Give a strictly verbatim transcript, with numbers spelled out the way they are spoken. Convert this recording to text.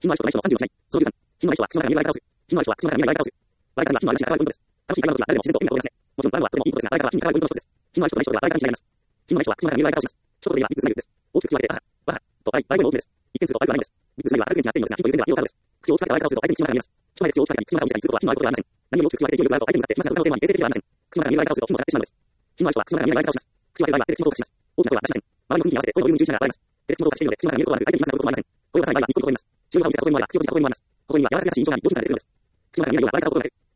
品のある人とない人のさんじゅうろくない。そのじゅうさん。品のない人は口の中に見えるバイカラをする。品のない人は口の中に見えるバイカラをする。バイカラには品のある品が働くポイントです。楽しい会話の時は誰でも自然と笑みが通りますね。もちろん、バイはとてもいいことですが、バイカラは品が働くポイントの一つです。品のある人とない人ではバイカラに違います。品のない人は口の中に見えるバイカラをします。一言で言えば、ビッグスマイルです。大きく口を開けて、わは、わは、と、バイ、バイの大きめです。一見するとバイクはないんです。ビッグスマイルは明るく元気になっているのですが、品という点ではイオカードです。口を大きく開けたバイカラをすると相手に口の中が見えます。人前で口を大きく開けて口の中を見せたりすることは品のあることではありません。何を大きく口を開けて勢いよく笑うと相手に向かって話す可能性もあり、衛生的ではありません。口の中が見えるバイカラをすると品も下がってしまうのです。品のある人は口の中が見えるバイカラをします。口を開ける場合は手で口元を隠します。大きな声は出しません。周りの雰囲気に合わせて声のボリュームに注意しながら笑います。手で口元を隠しているので、口の中が見えることはなく、相手に話すこともありません。声を出さない場合はニッコリと声にます。中央が見せた声の前は口を閉じた声になります。ここには柔らかく優しい印象がにどっちにされているのです。口の中が見えるようなバイカラを心がける。